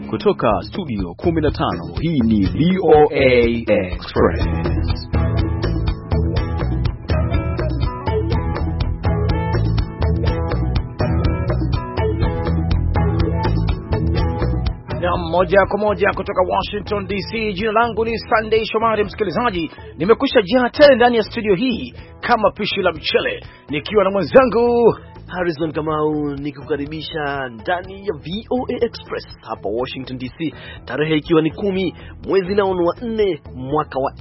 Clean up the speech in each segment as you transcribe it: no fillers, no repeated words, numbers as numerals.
kutoka studio 15, hii ni VOA Express. Na moja kwa moja kutoka Washington DC, jina langu ni Sunday Shomari. Msikilizaji, nimekwisha jaa tele ndani ya studio hii kama pishi la mchele, nikiwa na mwenzangu Harrison Kamau, nikukaribisha ndani ya VOA Express hapa Washington DC, tarehe ikiwa ni 10 mwezi nao wa 4 mwaka wa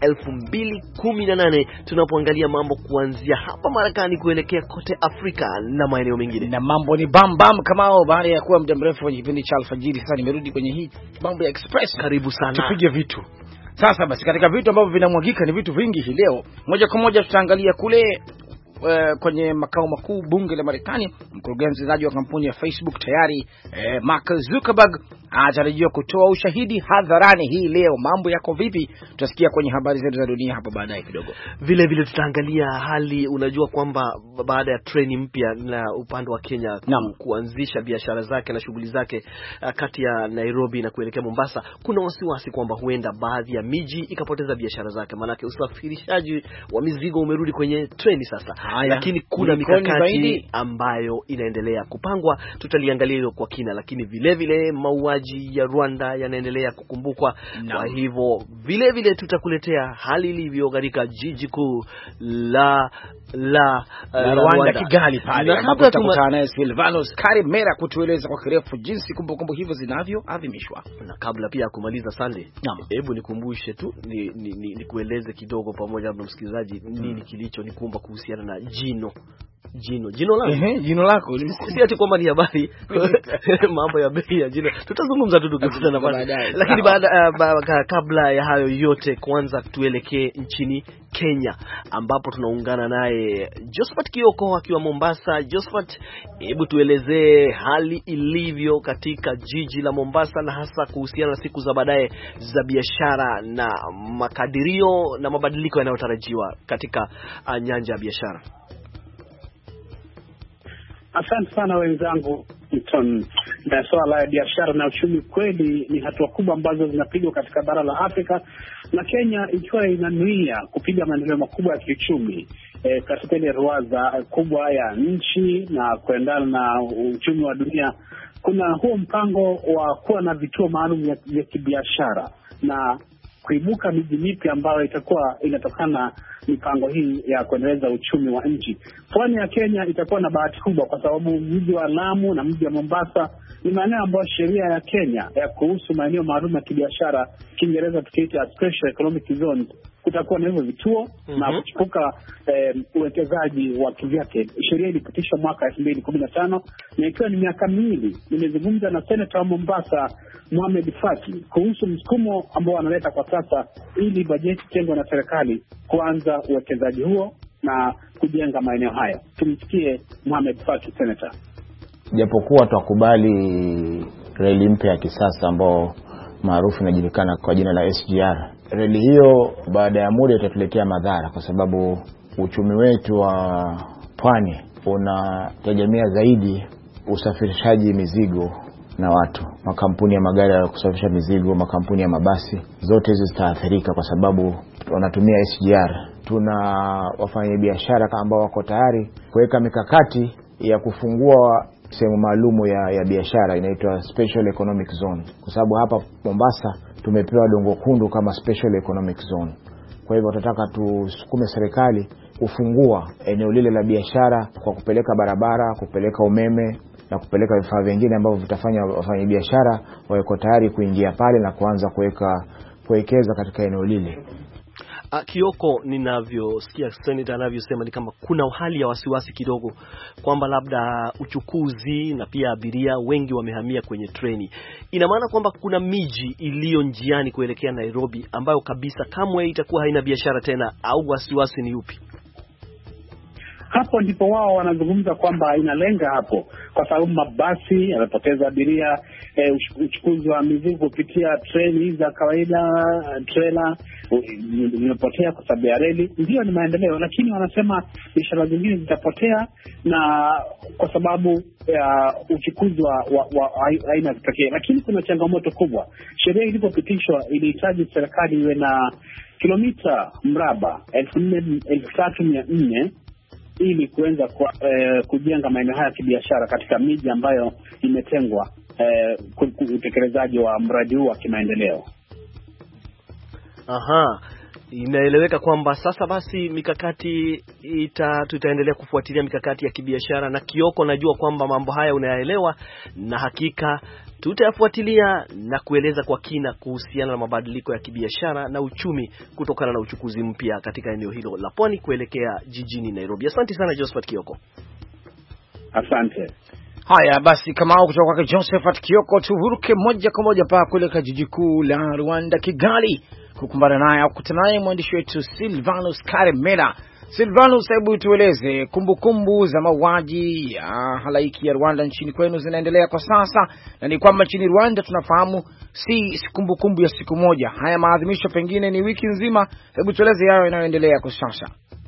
2018, tunapoangalia mambo kuanzia hapa Marekani kuelekea kote Afrika na maeneo mengine. Na mambo ni bam bam Kamau, baada ya kuwa muda mrefu kwenye kipindi cha alfajiri, sasa nimerudi kwenye hii mambo ya Express. Karibu sana. Tupige vitu. Sasa basi, katika vitu ambavyo vinamwagika ni vitu vingi hii leo. Moja kwa moja tutaangalia kule kwenye makao makuu bunge la Marekani. Mkurugenzi wa kampuni ya Facebook tayari Mark Zuckerberg anatarajiwa kutoa ushahidi hadharani hii leo. Mambo yako vipi? Tutasikia kwenye habari zetu za dunia hapo baadaye kidogo. Vile vile tutaangalia hali, unajua kwamba baada ya treni mpya na upande wa Kenya kuanzisha biashara zake na shughuli zake kati ya Nairobi na kuelekea Mombasa, kuna wasiwasi kwamba huenda baadhi ya miji ikapoteza biashara zake, maana usafirishaji wa mizigo umerudi kwenye treni sasa. Lakini kuna mikakati ambayo inaendelea kupangwa, tutaliangalia hilo kwa kina. Lakini vile vile mauaji ya Rwanda yanaendelea kukumbukwa. Kwa hivyo vile vile tutakuletea hali ilivyo katika jiji kuu la Rwanda, Kigali pale, ambapo tutakutana naye Silvanos Karimera kutueleza kwa kirefu jinsi kumbukumbu hivyo zinavyoadhimishwa. Na kabla pia kumaliza Sunday, hebu nikumbushe tu nikueleze kidogo pamoja na msikilizaji nini kilicho nikumba kuhusiana na jino langu. Jino lako si ati kwamba ni habari mambo ya bei ya jino tutazungumza tu tukikutana baadaye. Lakini kabla ya hayo yote, kwanza tuelekee nchini Kenya ambapo tunaungana naye Josephat Kioko akiwa Mombasa. Josephat, hebu tuelezee hali ilivyo katika jiji la Mombasa na hasa kuhusiana na siku za baadaye za biashara na makadirio na mabadiliko yanayotarajiwa katika nyanja ya biashara. Asante sana wenzangu. Na swala la biashara na uchumi kweli ni hatua kubwa ambazo zinapigwa katika bara la Afrika, na Kenya ikiwa inanuia kupiga maendeleo makubwa ya kiuchumi katika ile ruwaza kubwa ya nchi na kuendana na uchumi wa dunia. Kuna huo mpango wa kuwa na vituo maalum vya kibiashara na kuibuka miji mipya ambayo itakuwa inatokana mipango hii ya kuendeleza uchumi wa nchi. Pwani ya Kenya itakuwa na bahati kubwa kwa sababu mji wa Lamu na mji wa Mombasa ni maeneo ambayo sheria ya Kenya ya kuhusu maeneo maalum ya kibiashara, Kiingereza tukiita special economic zones, kutakuwa na hivyo vituo na kuchipuka uwekezaji wa kivyake. Sheria ilipitishwa mwaka 2015 na ikiwa ni miaka miwili. Nimezungumza na Senator wa Mombasa Mohamed Faki kuhusu msukumo ambao wanaleta kwa sasa ili bajeti tengwa na serikali kuanza uwekezaji huo na kujenga maeneo haya. Tumsikie Mohamed Faki, Senator. Japokuwa tukubali reli mpya ya kisasa ambao maarufu inajulikana kwa jina la SGR, reli hiyo baada ya muda itatuletea madhara kwa sababu uchumi wetu wa pwani unategemea zaidi usafirishaji mizigo na watu. Makampuni ya magari ya kusafirisha mizigo, makampuni ya mabasi, zote hizo zitaathirika kwa sababu wanatumia SGR. Tuna wafanyabiashara ambao wako tayari kuweka mikakati ya kufungua sehemu maalumu ya biashara inaitwa special economic zone, kwa sababu hapa Mombasa tumepewa Dongo Kundu kama special economic zone. Kwa hivyo tunataka tusukume serikali kufungua eneo lile la biashara kwa kupeleka barabara, kupeleka umeme na kupeleka vifaa vingine ambavyo vitafanya wafanyabiashara wako tayari kuingia pale na kuanza kuwekeza katika eneo lile. Kioko, ninavyosikia Senator anavyosema ni kama kuna hali ya wasiwasi kidogo kwamba labda uchukuzi na pia abiria wengi wamehamia kwenye treni. Ina maana kwamba kuna miji iliyo njiani kuelekea Nairobi ambayo kabisa kamwe itakuwa haina biashara tena, au wasiwasi ni upi? Hapo ndipo wao wanazungumza kwamba inalenga hapo kwa sababu mabasi yanapoteza abiria, uchukuzi wa mizigo kupitia treni za kawaida, trailer zimepotea kwa sababu ya reli. Ndio ni maendeleo, lakini wanasema biashara zingine zitapotea na kwa sababu ya uchukuzi wa aina pekee. Lakini kuna changamoto kubwa. Sheria ilipopitishwa ilihitaji serikali iwe na kilomita mraba 3,400 ili kuanza kujenga maeneo haya ya kibiashara katika miji ambayo imetengwa utekelezaji wa mradi huu wa kimaendeleo. Aha, inaeleweka kwamba sasa basi mikakati tutaendelea kufuatilia mikakati ya kibiashara, na Kioko, najua kwamba mambo haya unayaelewa, na hakika tutayafuatilia na kueleza kwa kina kuhusiana na mabadiliko ya kibiashara na uchumi kutokana na uchukuzi mpya katika eneo hilo la Pwani kuelekea jijini Nairobi. Asante sana Josephat Kioko. Asante. Haya basi, kama kutoka kwa Josephat Kioko, tuvuruke moja kwa moja mpaka kuelekea jiji kuu la Rwanda, Kigali, kukumbana naye au kukutana naye mwandishi wetu Silvanus Karemera. Silvanus, hebu tueleze kumbukumbu za mauaji ya halaiki ya Rwanda nchini kwenu zinaendelea kwa sasa, na ni kwamba nchini Rwanda tunafahamu si kumbukumbu ya siku moja, haya maadhimisho pengine ni wiki nzima. Hebu tueleze yao yanayoendelea kwa sasa.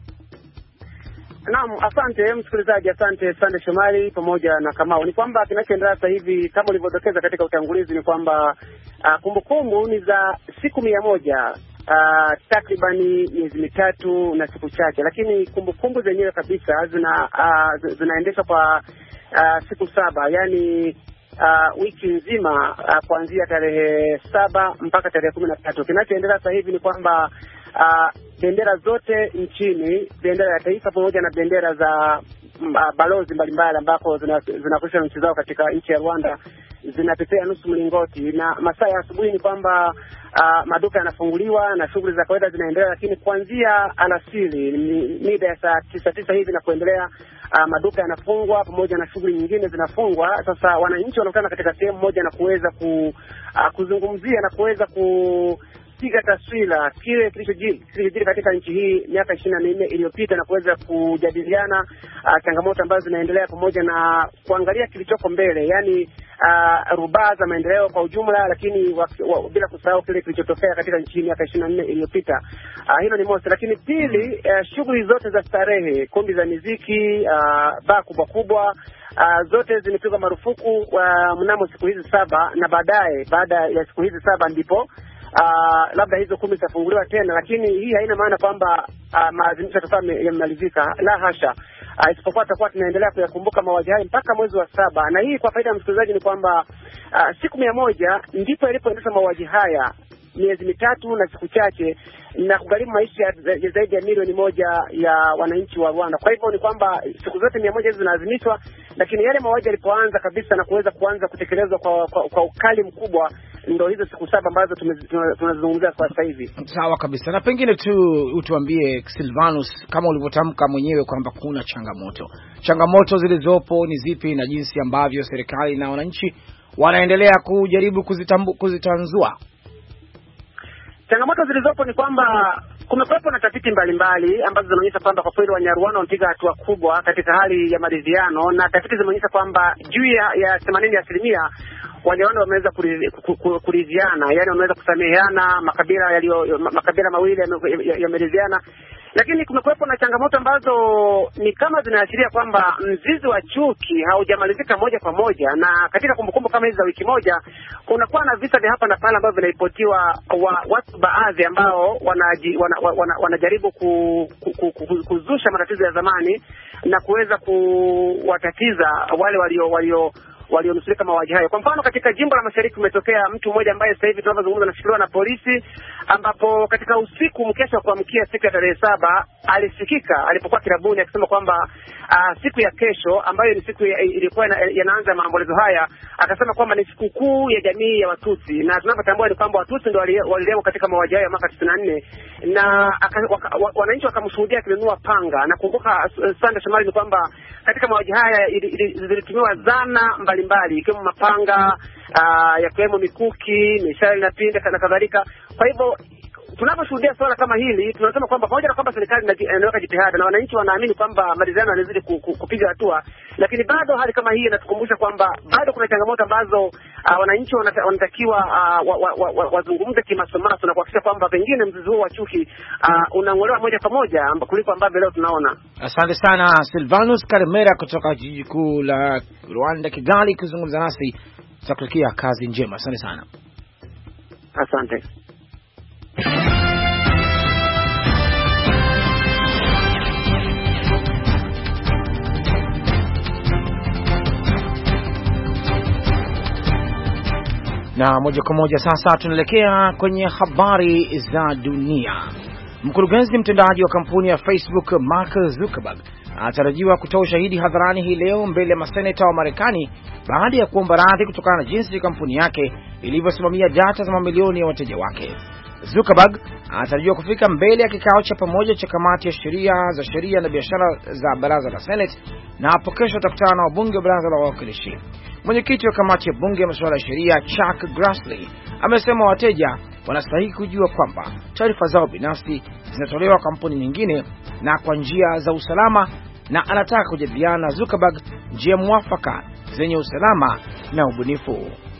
Naam, asante msikilizaji, asante Sande Shomari pamoja na Kamau. Ni kwamba kinachoendelea sasa hivi kama ulivyodokeza katika utangulizi ni kwamba kumbukumbu ni za siku 100, takribani miezi mitatu na siku chache, lakini kumbukumbu zenyewe kabisa zinaendeshwa kwa siku 7, yani wiki nzima, kuanzia tarehe 7 mpaka tarehe 13. Kinachoendelea sasa hivi ni kwamba bendera zote nchini, bendera ya taifa pamoja na bendera za balozi mbalimbali ambako zinakusha nchi zao katika nchi ya Rwanda zinapepea nusu mlingoti, na masaa ya asubuhi ni kwamba maduka yanafunguliwa na shughuli za kawaida zinaendelea, lakini kuanzia alasiri mida ya saa 9 hivi na kuendelea maduka yanafungwa pamoja na shughuli nyingine zinafungwa. Sasa wananchi wanakutana katika sehemu moja na kuweza kuzungumzia na kuweza piga taswira kile kilichojiri katika nchi hii miaka 24 iliyopita na kuweza kujadiliana changamoto ambazo zinaendelea pamoja na kuangalia kilichoko mbele, yani rubaa za maendeleo kwa ujumla, lakini bila kusahau kile kilichotokea katika nchi hii miaka 24 iliyopita. Hilo ni moja, lakini pili, shughuli zote za starehe, kumbi za muziki, baa kubwa zote zimepigwa marufuku mnamo siku hizi 7, na baada ya siku hizi 7 ndipo labda hizo 10 zitafunguliwa tena, lakini hii haina maana kwamba maadhimisho yatakuwa yamemalizika, la hasha. Isipokuwa tutakuwa tunaendelea kuyakumbuka mauaji haya mpaka mwezi wa 7, na hii kwa faida ya msikilizaji ni kwamba siku 100 ndipo ilipoendesha mauaji haya, miezi mitatu na siku chache, na kugharimu maisha zaidi ya milioni 1 ya wananchi wa Rwanda. Kwa hivyo ni kwamba siku zote 100 hizo zinaadhimishwa, lakini yale mauaji yalipoanza kabisa na kuanza kutekelezwa kwa ukali mkubwa, ndio hizo siku 7 ambazo tunazungumzia kwa sasa hivi. Sawa kabisa. Na pengine tu utuambie Silvanus, kama ulivyotamka mwenyewe kwamba kuna changamoto zilizopo ni zipi, na jinsi ambavyo serikali na wananchi wanaendelea kujaribu kuzitanzua. Changamoto zilizopo ni kwamba kumekuwepo na tafiti mbalimbali ambazo zinaonyesha kwamba kwa kweli Wanyarwanda wamepiga hatua kubwa katika hali ya maridhiano, na tafiti zimeonyesha kwamba juu ya 80% Wanyarwanda wameweza kuridhiana, yani wameweza kusameheana, makabila mawili yameridhiana. Lakini kumekuwepo na changamoto ambazo ni kama zinaashiria kwamba mzizi wa chuki haujamalizika moja kwa moja, na katika kumbukumbu kama hizi za wiki moja kunakuwa na visa vya hapa na pale ambavyo vinaripotiwa watu baadhi ambao wanajaribu kuzusha matatizo ya zamani na kuweza kuwatatiza wale walionusurika mauaji hayo. Kwa mfano, katika jimbo la Mashariki umetokea mtu mmoja ambaye sasa hivi tunazungumza anashikiliwa na polisi, ambapo katika usiku mkesha wa kuamkia siku ya tarehe 7 alisikika alipokuwa kirabuni akisema kwamba siku ya kesho, ambayo ni siku ilikuwa yanaanza maombolezo haya, akasema kwamba ni siku kuu ya jamii ya Watutsi, na tunapotambua ni kwamba Watutsi ndio walilengwa katika mauaji hayo ya mwaka 94, na wananchi wakamshuhudia akinunua panga. Na kumbuka Sanda Shomari ni kwamba katika mauaji haya zilitumiwa zana mbalimbali ikiwemo mapanga, yakiwemo mikuki, mishale na pinde na kadhalika. Kwa hivyo tunaposhuhudia swala kama hili, tunasema kwamba pamoja na kwamba serikali inaweka jitihada na wananchi wanaamini kwamba maridhiano yanazidi kupiga hatua, lakini bado hali kama hii inatukumbusha kwamba bado kuna changamoto ambazo wananchi wanatakiwa wazungumze kimasomaso na kuhakikisha kwamba pengine mzizi huo wa chuki unang'olewa moja kwa moja kuliko ambavyo leo tunaona. Asante sana Silvanus Karemera kutoka jiji kuu la Rwanda Kigali kuzungumza nasi. Tutakutakia kazi njema. Asante sana. Asante. Na moja kwa moja sasa tunaelekea kwenye habari za dunia. Mkurugenzi mtendaji wa kampuni ya Facebook Mark Zuckerberg anatarajiwa kutoa ushahidi hadharani hii leo mbele ya maseneta wa Marekani baada ya kuomba radhi kutokana na jinsi kampuni yake ilivyosimamia data za mamilioni ya wateja wake. Zuckerberg anatarajiwa kufika mbele ya kikao cha pamoja cha kamati ya sheria na biashara za baraza la Senate, na hapo kesho atakutana na wabunge wa baraza la wawakilishi. Mwenyekiti wa kamati ya bunge ya masuala ya sheria Chuck Grassley amesema wateja wanastahili kujua kwamba taarifa zao binafsi zinatolewa kampuni nyingine na kwa njia za usalama, na anataka kujadiliana na Zuckerberg njia mwafaka zenye usalama na ubunifu.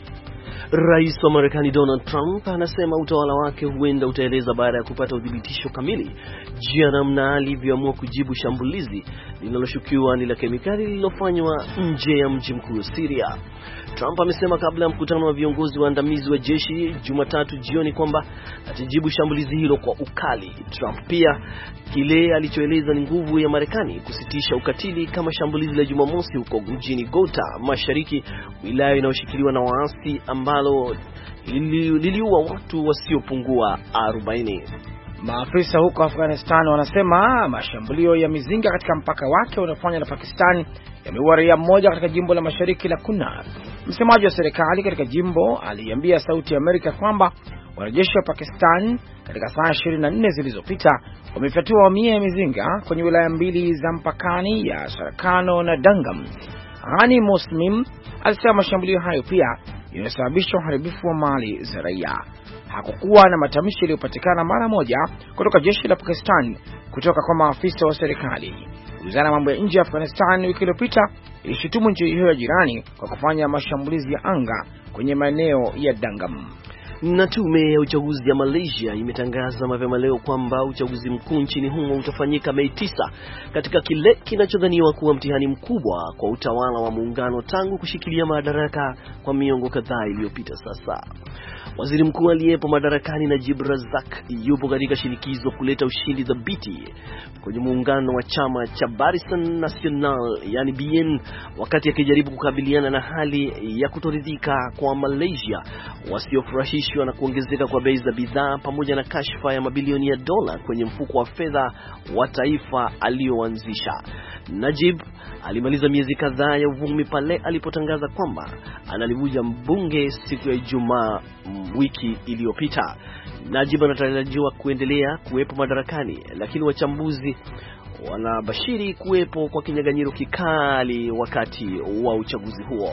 Rais wa Marekani Donald Trump anasema utawala wake huenda utaeleza baada ya kupata udhibitisho kamili juu ya namna alivyoamua kujibu shambulizi linaloshukiwa ni la kemikali lililofanywa nje ya mji mkuu wa Syria. Trump amesema kabla ya mkutano wa viongozi waandamizi wa jeshi Jumatatu jioni kwamba atajibu shambulizi hilo kwa ukali. Trump pia kile alichoeleza ni nguvu ya Marekani kusitisha ukatili kama shambulizi la Jumamosi huko mjini Ghouta, mashariki, wilaya inayoshikiliwa na waasi ambalo liliua watu wasiopungua 40. Maafisa huko Afghanistan wanasema mashambulio ya mizinga katika mpaka wake unaofanya na Pakistan yameua raia mmoja katika jimbo la mashariki la Kunar. Msemaji wa serikali katika jimbo aliambia Sauti ya Amerika kwamba wanajeshi wa Pakistan katika saa 24 zilizopita wamefyatua mamia ya mizinga kwenye wilaya mbili za mpakani ya Sarakano na Dangam. Ghani Muslim alisema mashambulio hayo pia yanasababisha uharibifu wa mali za raia. Hakukuwa na matamshi yaliyopatikana mara moja kutoka jeshi la Pakistan kutoka kwa maafisa wa serikali. Wizara ya mambo ya nje ya Afghanistan wiki iliyopita ilishutumu nchi hiyo ya jirani kwa kufanya mashambulizi ya anga kwenye maeneo ya Dangam. Na tume ya uchaguzi ya Malaysia imetangaza mapema leo kwamba uchaguzi mkuu nchini humo utafanyika Mei 9 katika kile kinachodhaniwa kuwa mtihani mkubwa kwa utawala wa muungano tangu kushikilia madaraka kwa miongo kadhaa iliyopita sasa. Waziri mkuu aliyepo madarakani Najib Razak yupo katika shinikizo kuleta ushindi dhabiti kwenye muungano wa chama cha Barisan Nasional yani BN, wakati akijaribu kukabiliana na hali ya kutoridhika kwa Malaysia wasiofurahishwa na kuongezeka kwa bei za bidhaa pamoja na kashfa ya mabilioni ya dola kwenye mfuko wa fedha wa taifa alioanzisha. Najib alimaliza miezi kadhaa ya uvumi pale alipotangaza kwamba analivuja mbunge siku ya Ijumaa wiki iliyopita. Najib anatarajiwa kuendelea kuwepo madarakani, lakini wachambuzi wanabashiri kuwepo kwa kinyang'anyiro kikali wakati wa uchaguzi huo.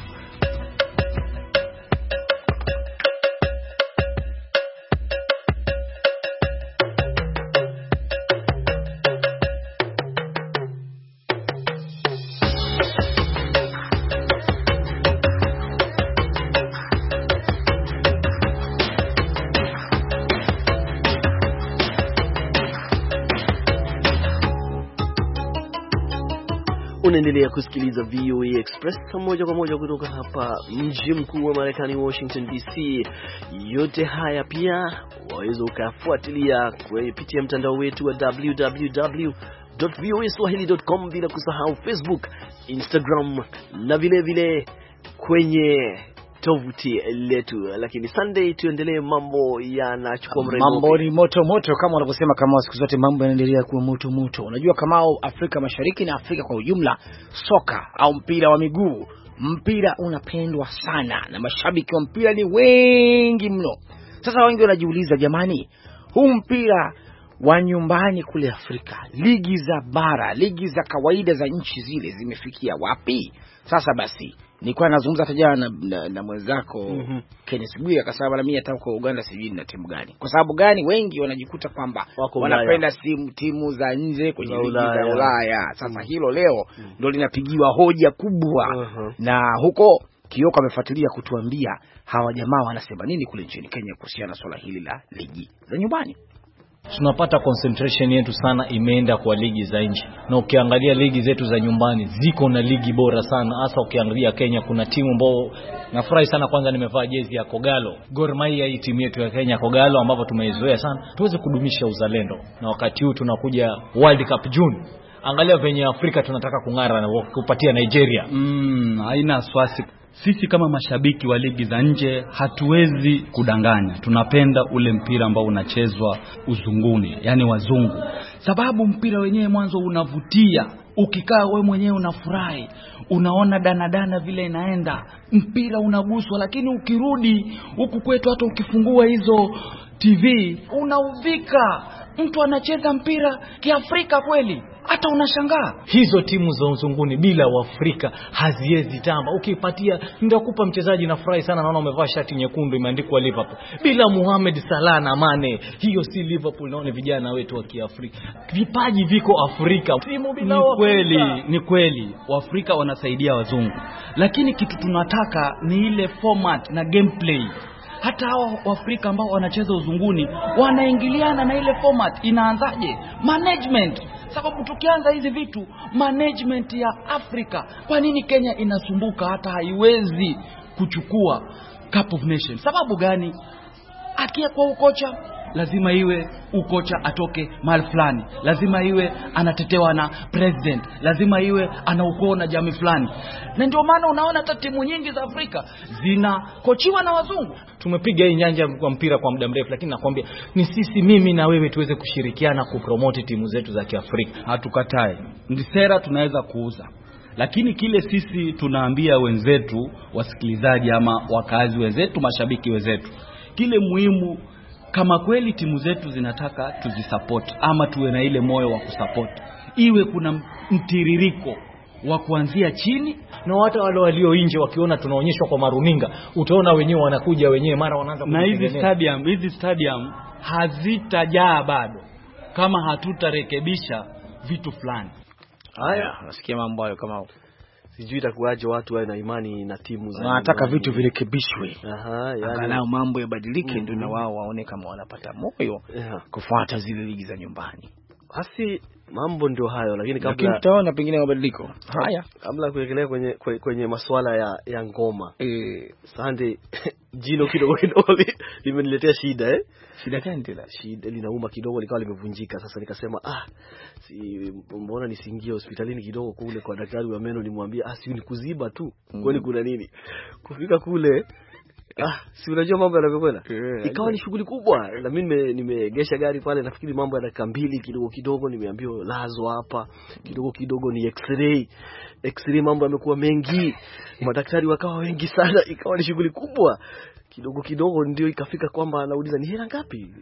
Unaendelea kusikiliza VOA Express moja kwa moja kutoka hapa mji mkuu wa Marekani, Washington DC. Yote haya pia waweza ukafuatilia kupitia mtandao wetu wa www.voaswahili.com, bila kusahau Facebook, Instagram na vile kwenye tovuti letu. Lakini Sunday tuendelee, mambo yanachukua mrengo. Mambo ni moto moto kama wanavyosema, kama siku zote mambo yanaendelea kuwa moto moto. Unajua kama Afrika Mashariki na Afrika kwa ujumla, soka au mpira wa miguu, mpira unapendwa sana na mashabiki wa mpira ni wengi mno. Sasa wengi wanajiuliza, jamani, huu mpira wa nyumbani kule Afrika, ligi za bara, ligi za kawaida za nchi zile zimefikia wapi? Sasa basi Nilikuwa nazungumza hata jana na mwenzako Kenneth Bwire, akasema na mimi hata huko Uganda sijui na timu gani. Kwa sababu gani wengi wanajikuta kwamba wanapenda timu za nje kwenye ligi za Ulaya. Sasa hilo leo ndio linapigiwa hoja kubwa. Na huko Kioko amefuatilia kutuambia hawa jamaa wanasema nini kule nchini Kenya kuhusiana na swala hili la ligi za nyumbani. Tunapata concentration yetu sana imeenda kwa ligi za nje. Na ukiangalia ligi zetu za nyumbani ziko na ligi bora sana. Hasa ukiangalia Kenya kuna timu ambao nafurahi sana, kwanza nimevaa jezi ya Kogalo. Gor Mahia, hii timu yetu ya Kenya Kogalo ambapo tumeizoea sana. Tuweze kudumisha uzalendo. Na wakati huu tunakuja World Cup June. Angalia venye Afrika tunataka kung'ara na kupatia Nigeria. Haina wasiwasi. Sisi kama mashabiki wa ligi za nje hatuwezi kudanganya. Tunapenda ule mpira ambao unachezwa uzunguni, yani wazungu. Sababu mpira wenyewe mwanzo unavutia. Ukikaa wewe mwenyewe unafurahi. Unaona danadana vile inaenda. Mpira unaguswa, lakini ukirudi huku kwetu hata ukifungua hizo TV unauvika. Mtu anacheza mpira kiafrika kweli. Hata unashangaa hizo timu za uzunguni bila Waafrika haziwezi tamba. Ukipatia ndio kupa mchezaji na furahi sana, naona umevaa shati nyekundu imeandikwa Liverpool. Bila Mohamed Salah na Mane, hiyo si Liverpool. Naona vijana wetu wa Kiafrika, vipaji viko Afrika. Timu bila ni kweli Waafrika wanasaidia wazungu, lakini kitu tunataka ni ile format na gameplay. Hata hao Waafrika ambao wanacheza uzunguni wanaingiliana na ile format. Inaanzaje? Management. Sababu tukianza hizi vitu management ya Afrika, kwa nini Kenya inasumbuka hata haiwezi kuchukua Cup of Nations? Sababu gani? Akia kwa ukocha lazima iwe ukocha atoke mahali fulani, lazima iwe anatetewa na president, lazima iwe anaukoo na jamii fulani. Na ndio maana unaona hata timu nyingi za Afrika zinakochiwa na wazungu. Tumepiga hii nyanja kwa mpira kwa muda mrefu, lakini nakwambia ni sisi, mimi na wewe tuweze kushirikiana kupromote timu zetu za Kiafrika. Hatukatai. Ndi sera tunaweza kuuza. Lakini kile sisi tunaambia wenzetu, wasikilizaji ama wakazi wenzetu, mashabiki wenzetu, kile muhimu, kama kweli timu zetu zinataka tuzisupport ama tuwe na ile moyo wa kusupport, iwe kuna mtiririko wa kuanzia chini. Na hata wale walio nje wakiona tunaonyeshwa kwa maruninga, utaona wenyewe wanakuja wenyewe, mara wanaanza kutengeneza. Na hizi stadium hazitajaa bado kama hatutarekebisha vitu fulani. Haya, nasikia mambo hayo kama sijui itakuaje watu wawe na imani na timu za. Wanataka vitu virekebishwe. Yani angalau mambo yabadilike ndio na wao waone kama wanapata moyo kufuata zile ligi za nyumbani. Basi mambo ndio hayo, lakini kabla tutaona pengine mabadiliko. Haya, kabla kuelekea kwenye masuala ya ngoma. Sunday jino kidogo limeniletea shida Shida gani tena? Shida linauma kidogo, likawa limevunjika. Sasa nikasema mbona nisingie hospitalini kidogo kule kwa daktari wa meno, nimwambie si ni kuziba tu. Kwani kuna nini? Kufika kule si unajua mambo yanavyokwenda. Ikawa ni shughuli kubwa. Na mimi nimegesha gari pale, nafikiri mambo ya dakika 2 kidogo nimeambiwa lazo hapa, kidogo ni x-ray mambo yamekuwa mengi. Madaktari wakawa wengi sana, ikawa ni shughuli kubwa. Kidogo ndio ikafika kwamba anauliza ni hela ngapi?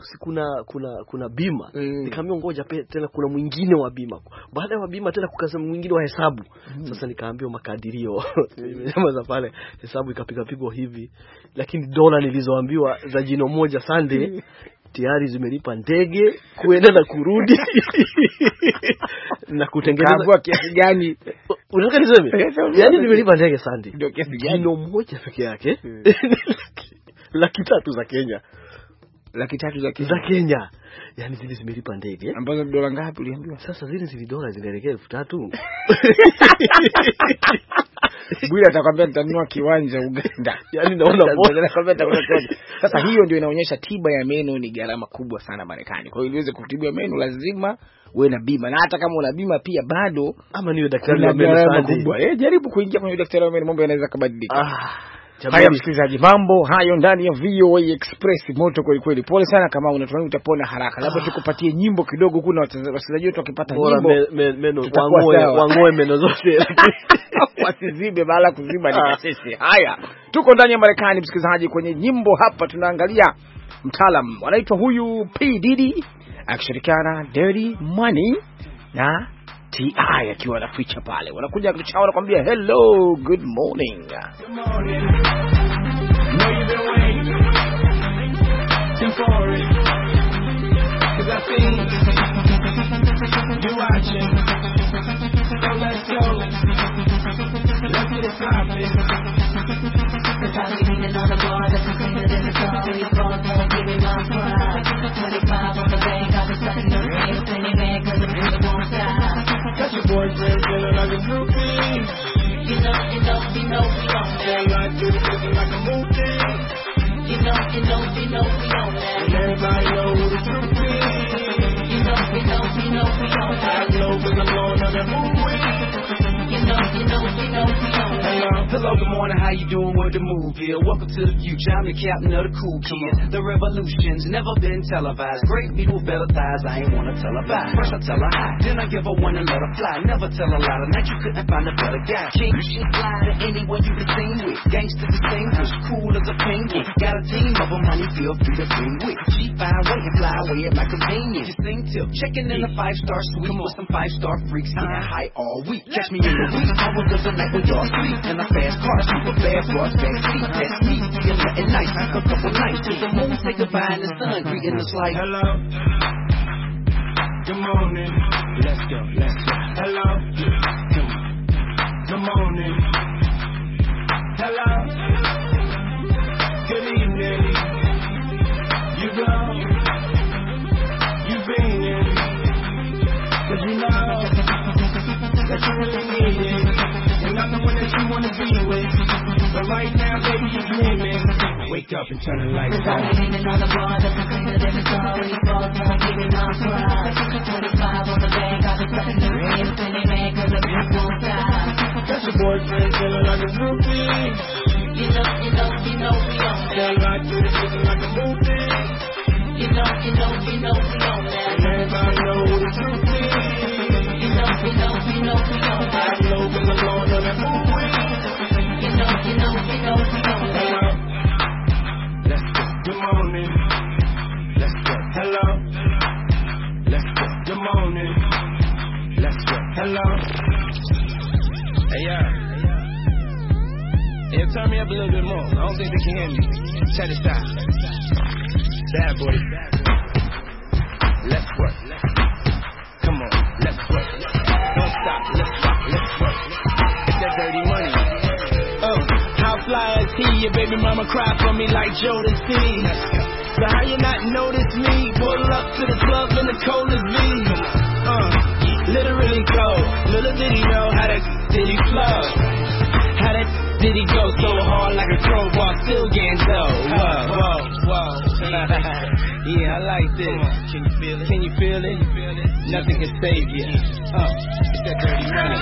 Kuna bima. Nikaambiwa ngoja tena kuna mwingine wa bima. Baada ya bima tena kukasema mwingine wa hesabu. Sasa nikaambiwa makadirio. Nimesema pale hesabu ikapigwa hivi. Lakini dola nilizoambiwa za jino moja Sunday tayari zimelipa ndege kuenda na kurudi na kutengeneza kwa kiasi gani? Unataka niseme? Yaani nimelipa ndege Sunday. Ndio kiasi gani? Jino moja peke yake. 300,000 za Kenya. 300,000 za Kenya. Yaani zile zimelipa ndege. Ambazo dola ngapi uliambiwa? Sasa zile dola zinaelekea 3,000. Bwira atakwambia nitanunua kiwanja Uganda. Yaani naona sasa hiyo ndio inaonyesha tiba ya meno ni gharama kubwa sana Marekani. Kwa hiyo ili uweze kutibu meno lazima uwe na bima. Na hata kama una bima pia bado ama niwe daktari wa meno kubwa. Jaribu kuingia kwenye daktari wa meno, mambo yanaweza kubadilika. Haya msikilizaji, mambo hayo ndani ya VOA Express moto kweli kweli. Pole sana kama unatuamini utapona haraka. Labda tukupatie nyimbo kidogo, kuna wasikilizaji wetu wakipata nyimbo meno wangoe meno zote. Wasizibe bala kuziba ni sisi. Haya, tuko ndani ya Marekani msikilizaji, kwenye nyimbo hapa tunaangalia mtaalam anaitwa huyu P Diddy akishirikiana Dirty Money na TI akiwa na feature pale. Wanakuja kichao wanakuambia hello, good morning. Good morning. Know you've been waiting for it. 'Cause I see you watching. So let's go. Let's get it poppin'. Cause I be leaning on the bar, that's the thing that in the story. Ball, don't give me my pride. 25 on the bank, I've been stuck in the rain. Penny man, cause the music won't stop. Got your boyfriend feeling like a groupie. You know, we on that. Like this, looking like a movie. You know, we on that. And everybody know who the truth is. You know, we on that. I know 'cause I'm going on that movie. You know, we on that. Hello, good morning, how you doing with the move here? Welcome to the future, I'm the captain of the cool kids. The revolution's never been televised. Great people, better thighs, I ain't wanna tell her bye. First I tell her hi, then I give her one and let her fly. Never tell a lie, tonight you couldn't find a better guy. King shit fly to anyone you can sing with. Gangsta distinguished, cool as a penguin. Got a team of them, honey, feel free to bring with. G5, wait and fly away at my convenience. Just sing tip, checking in a 5-star suite with some 5-star freaks. Getting high all week, catch me in the week. I was up the night when y'all sleep. In a fast car, super fast, bros, back seat. That's me, feeling at night. A couple nights till the moon say goodbye and the sun greeting us like hello. Good morning. Let's go. Hello. Good morning. Hello. Good evening. You go. You been in. 'Cause you know that you really need it. And I'm the one that you wanna be with. But right now, baby, you're dreaming. Wake up and turn the lights on. 'Cause I'm leaning on the bar, that's the thing that in the story. Ball, don't give me my pride. 25 on the bank, I've been stuck in the rain. Penny man, 'cause the beat won't stop. Got your boyfriend feeling like a groupie. You know, we on that. Like this, looking like a movie. You know, we on that. And everybody know who the truth is. You know, we on that. I know 'cause I'm going on that movie. You know, we on that. Let's go. Good morning. Let's go. Hello. Let's go. Good morning. Let's go. Hello. Hey, yeah, turn me up a little bit more. I don't think they can hear me. Check this out. Bad boy. Let's work. Come on, let's work. Don't stop. Let's rock. Let's work. It's that dirty money. How fly is he? Your baby mama cry for me like Jodeci. So how you not notice me? Pull up to the club in the coldest V. Literally cold. Little did he know how that did he flow. How that did he go so hard like a crowbar, still getting dough. Whoa. Yeah, I like this. Can you feel it? Can you feel it? Nothing can save you. It's that dirty money.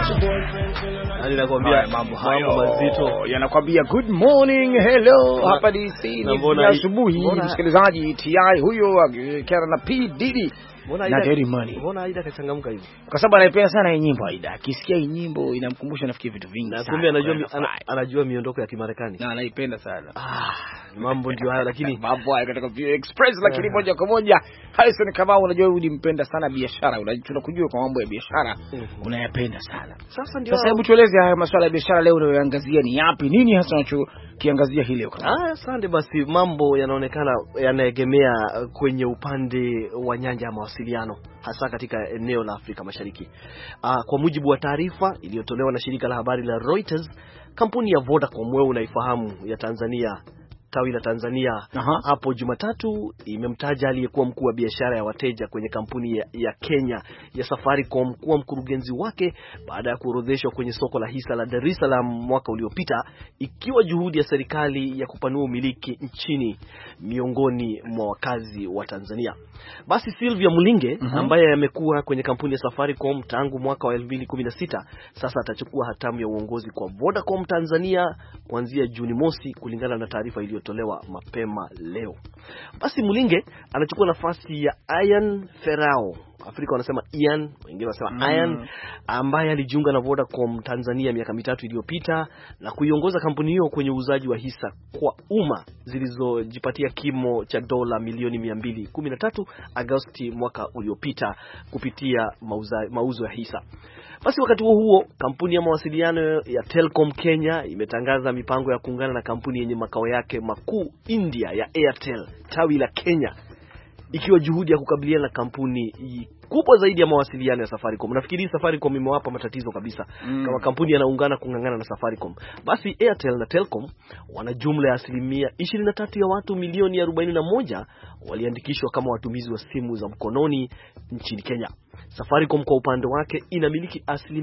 Nakwambia mambo mazito yanakwambia good morning, hello. Hapa DC ni asubuhi, msikilizaji. TI huyo akiwa na P Diddy na Dirty Money. Mbona Aida kachangamka hivi? Kwa sababu anaipenda sana hii nyimbo. Aida akisikia hii nyimbo inamkumbusha nafikiri vitu vingi sana. Kumbe anajua miondoko ya Kimarekani. Na anaipenda sana. Mambo ndio hayo, lakini mambo haya katika View Express. Lakini moja kwa moja Harrison, kama unajua wewe ulimpenda sana biashara, tunakujua kwa mambo ya biashara unayapenda sana. Sasa hebu tueleze haya masuala ya biashara leo unayoangazia ni yapi? Nini hasa unachokiangazia hii leo? Asante. Basi mambo yanaonekana yanaegemea kwenye upande wa nyanja ya mawasiliano, hasa katika eneo la Afrika Mashariki. Kwa mujibu wa taarifa iliyotolewa na shirika la habari la Reuters, kampuni ya Vodacom, wewe unaifahamu, ya Tanzania, tawi la Tanzania, hapo Jumatatu imemtaja aliyekuwa mkuu wa biashara ya wateja kwenye kampuni ya Kenya ya Safaricom kuwa mkurugenzi wake baada ya kuorodheshwa kwenye soko la hisa la Dar es Salaam mwaka uliopita, ikiwa juhudi ya serikali ya kupanua umiliki nchini miongoni mwa wakazi wa Tanzania. Basi Sylvia Mulinge ambaye amekuwa kwenye kampuni ya Safaricom tangu mwaka wa 2016 sasa atachukua hatamu ya uongozi kwa Vodacom Tanzania kuanzia Juni mosi, kulingana na taarifa iliyotolewa mapema leo. Basi Mulinge anachukua nafasi ya Ian Ferrao Afrika wanasema Ian, wengine wanasema Ian, ambaye alijiunga na Vodacom Tanzania miaka 3 iliyopita na kuiongoza kampuni hiyo kwenye uuzaji wa hisa kwa umma zilizojipatia kimo cha dola milioni 213 Agosti mwaka uliopita kupitia mauzo ya hisa. Basi wakati huo kampuni ya mawasiliano ya Telkom Kenya imetangaza mipango ya kuungana na kampuni yenye makao yake makuu India ya Airtel tawi la Kenya, ikiwa juhudi ya kukabiliana na kampuni kubwa zaidi ya mawasiliano ya Safaricom. Nafikiri Safaricom imewapa matatizo kabisa kama kampuni yanaungana kungangana na Safaricom. Basi Airtel na Telkom wana jumla ya 23% ya watu milioni 41 waliandikishwa kama watumizi wa simu za mkononi nchini Kenya. Safaricom kwa upande wake inamiliki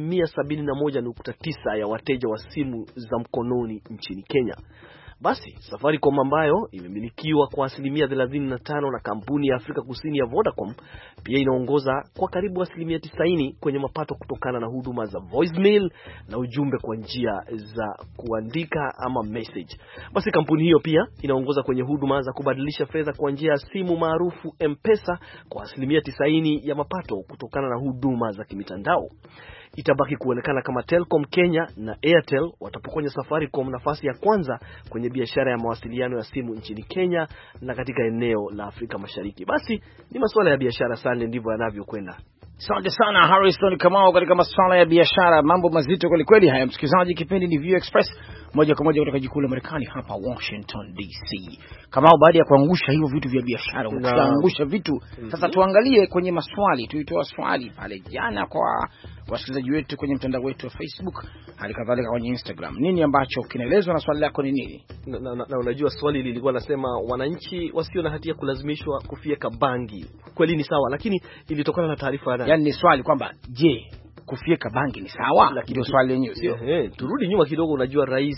71.9 ya wateja wa simu za mkononi nchini Kenya. Basi Safaricom ambayo imemilikiwa kwa 35% na kampuni ya Afrika Kusini ya Vodacom pia inaongoza kwa karibu 90% kwenye mapato kutokana na huduma za voicemail na ujumbe kwa njia za kuandika ama message. Basi kampuni hiyo pia inaongoza kwenye huduma za kubadilisha fedha kwa njia ya simu maarufu M-Pesa kwa 90% ya mapato kutokana na huduma za kimitandao. Itabaki kuonekana kama Telkom Kenya na Airtel watapokonya Safaricom nafasi ya kwanza kwenye biashara ya mawasiliano ya simu nchini Kenya na katika eneo la Afrika Mashariki. Basi ni masuala ya biashara sana, ndivyo yanavyokwenda. Asante sana Harrison Kamau katika masuala ya biashara, mambo mazito kweli kweli haya. Msikilizaji, kipindi ni View Express moja kwa moja kutoka jikuu la Marekani hapa Washington DC. Kamau, baada ya kuangusha hivyo vitu vya biashara, unaangusha vitu sasa, tuangalie kwenye maswali. Tulitoa swali pale jana kwa wasikilizaji wetu kwenye mtandao wetu wa Facebook, hali kadhalika kwenye Instagram. Nini ambacho kinaelezwa na swali lako ni nini? Na unajua swali lilikuwa nasema wananchi wasio na hatia kulazimishwa kufyeka bangi. Kweli ni sawa, lakini ilitokana na taarifa ya yani ni swali kwamba je, kufyeka bangi ni sawa? Ndio swali lenyewe, sio? Turudi nyuma kidogo. Unajua Rais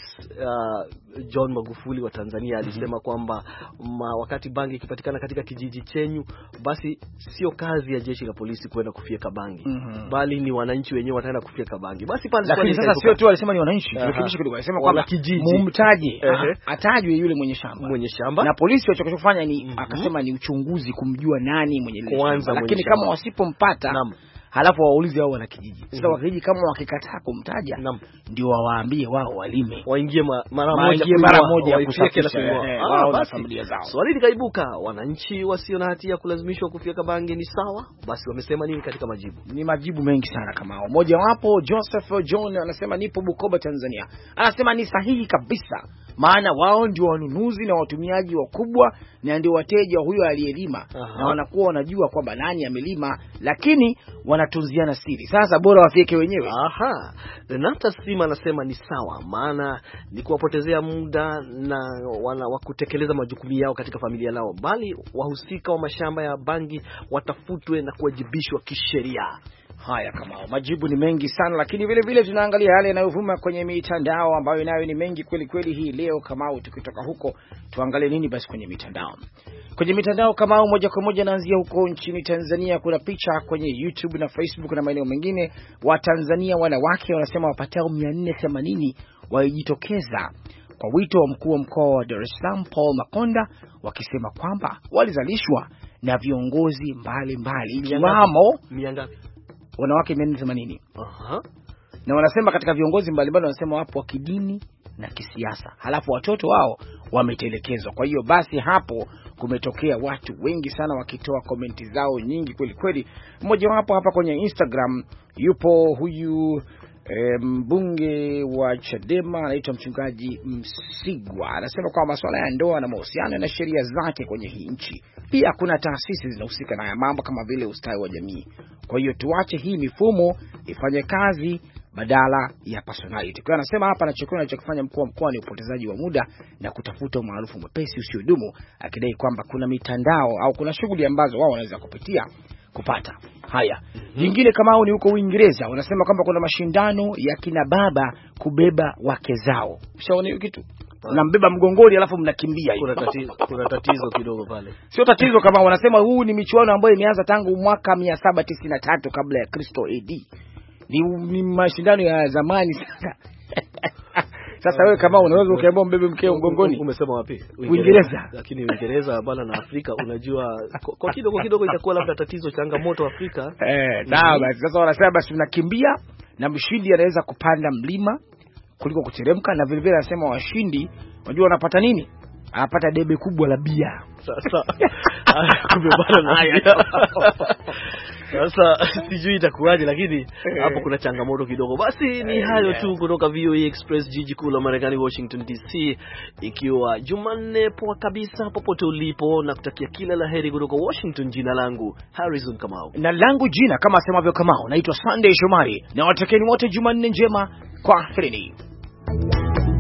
John Magufuli wa Tanzania alisema kwamba wakati bangi ikipatikana katika kijiji chenyu, basi sio kazi ya jeshi la polisi kwenda kufyeka bangi, bali ni wananchi wenyewe wataenda kufyeka bangi. Basi pale lakini sasa sio tu alisema ni wananchi, rekebisha kidogo, alisema kwamba mumtaje, atajwe yule mwenye shamba na polisi wachokofanya ni akasema ni uchunguzi kumjua nani mwenye shamba, lakini kama wasipompata halafu waulize wao wana kijiji. Sasa wakijiji kama wakikataa kumtaja, ndio wawaambie wao walime, waingie mara moja kusafisha wao na familia zao. Swali likaibuka, wananchi wasio na hatia kulazimishwa kufyeka bangi ni sawa? Basi wamesema nini katika majibu? Ni majibu mengi sana kama hao. Mmoja wapo Joseph John anasema nipo Bukoba Tanzania. Anasema ni sahihi kabisa, maana wao ndio wanunuzi na watumiaji wakubwa na ndio wateja huyo aliyelima, na wanakuwa wanajua kwamba nani amelima, lakini wanatunziana siri. Sasa bora wafyeke wenyewe. Renata Sima anasema ni sawa, maana ni kuwapotezea muda na wa kutekeleza majukumu yao katika familia lao, bali wahusika wa mashamba ya bangi watafutwe na kuwajibishwa kisheria. Haya, kama majibu ni mengi sana, lakini vile vile tunaangalia yale yanayovuma kwenye mitandao ambayo nayo ni mengi kweli kweli hii leo. Kama tukitoka huko tuangalie nini basi kwenye mitandao. Kwenye mitandao kama moja kwa moja naanzia huko nchini Tanzania. Kuna picha kwenye YouTube na Facebook na maeneo mengine, wa Tanzania wanawake wanasema wapatao 480 walijitokeza kwa wito wa mkuu wa mkoa wa Dar es Salaam Paul Makonda, wakisema kwamba walizalishwa na viongozi mbalimbali ikiwamo wanawake 480. Na wanasema katika viongozi mbalimbali wanasema wapo wa kidini na kisiasa, halafu watoto wao wametelekezwa. Kwa hiyo basi hapo kumetokea watu wengi sana wakitoa komenti zao nyingi kweli kweli. Mmoja wapo hapa kwenye Instagram yupo huyu mbunge wa Chadema anaitwa mchungaji Msigwa, anasema kwa masuala ya ndoa na mahusiano na sheria zake kwenye hii nchi, pia kuna taasisi zinahusika na mambo kama vile ustawi wa jamii. Kwa hiyo tuache hii mifumo ifanye kazi badala ya personality. Kwa anasema hapa anachokifanya mkuu wa mkoa ni upotezaji wa muda na kutafuta umaarufu mwepesi usiodumu, akidai kwamba kuna mitandao au kuna shughuli ambazo wao wanaweza kupitia kupata haya. Nyingine kama hao ni huko Uingereza, wanasema kwamba kuna mashindano ya kina baba kubeba wake zao. Ushaona hiyo kitu? Unambeba mgongoni alafu mnakimbia hiyo. Kuna tatizo kidogo pale. Sio tatizo, kama wanasema huu ni michuano ambayo imeanza tangu mwaka 793 kabla ya Kristo AD. Ni mashindano ya zamani sana. Sasa wewe kama unaweza ukaambia mbebe mkeo mgongoni. Umesema wapi? Uingereza. Lakini Uingereza bala na Afrika unajua kwa kidogo itakuwa labda tatizo, changamoto Afrika. Sawa basi. Sasa wanasema basi unakimbia na mshindi anaweza kupanda mlima kuliko kuteremka, na vile vile anasema washindi unajua wanapata nini? Anapata debe kubwa la bia. Sasa kumebana na haya. Sasa sijui itakuwaje, lakini hapo kuna changamoto kidogo. Basi ni hayo tu kutoka VOA Express, jiji kuu la Marekani, Washington DC, ikiwa Jumanne poa kabisa popote ulipo, na kutakia kila laheri kutoka Washington. Jina langu Harrison Kamau, na langu jina kama asemavyo Kamau naitwa Sunday Shomari, na watakieni wote Jumanne njema. Kwa herini.